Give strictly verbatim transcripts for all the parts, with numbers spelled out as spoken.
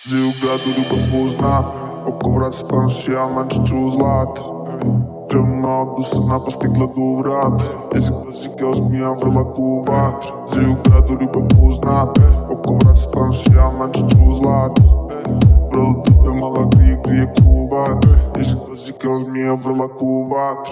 Żył gradu ryba pozna Обковрат се това шия манче че узлат Тръмна от досъна постигла до врат Език възикал смия връла коват Żył gradu ryba poznat Обковрат се това шия манче че узлат Връла тъпе мала грие грие коват Език възикал смия връла коват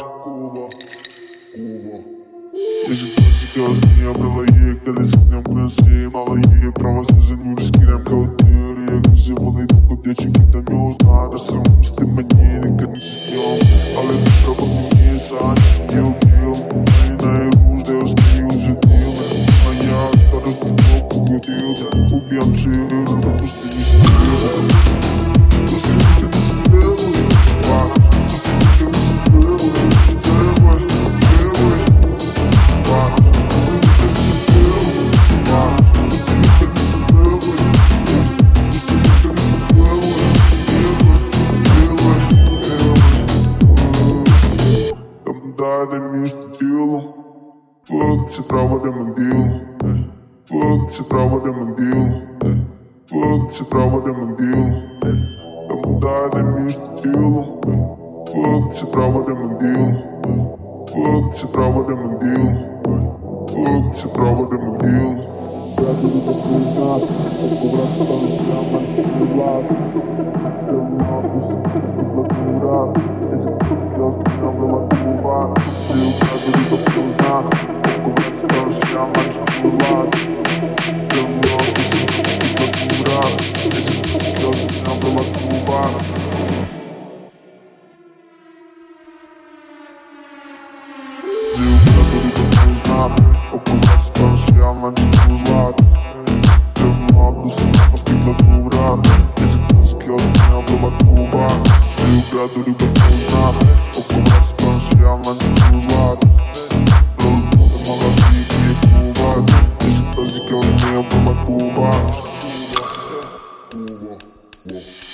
Език възикал смия връла е къде скринам кръси Мала е права се занюри скринам каутери Гризи вода и тук дече къде ме узна Да съм сте мани нека не си снявам Але душа пък не е сан Не убил Не най-руж да я сни узетил А я старост си толкова годил Да убивам че да пусти ми стил Да си нека да си белой Да си нека да си белой Белой, белой Да си нека да си белой Да си нека да си белой Да си нека да си белой Белой, белой, белой Дай да ми студило Твърд се права да ме гдило Твърд се права да ме гдило Твърд се права да ме гдило Дай да ми студило Твърд се права да ме гдило Твърд се права да ме гдило Твърд се права да ме гдило Грadu ryba poznat Обковрат се това шия манче че узлат Тръмна от досъна постигла до врат Език възикал смия връла коват Żył gradu ryba poznat Обковрат се това шия манче че узлат Тръмна от досъна постигла до врат Език възикал смия връла коват Żył gradu ryba poznat Обковрат се това шия манче че узлат Тръмна от досъна постигла до врат Език възикал смия връла коват Żył gradu ryba poznat Обковрат се това шия манче че узлат Връла тъпе мала грие грие коват Език възикал смия връла коват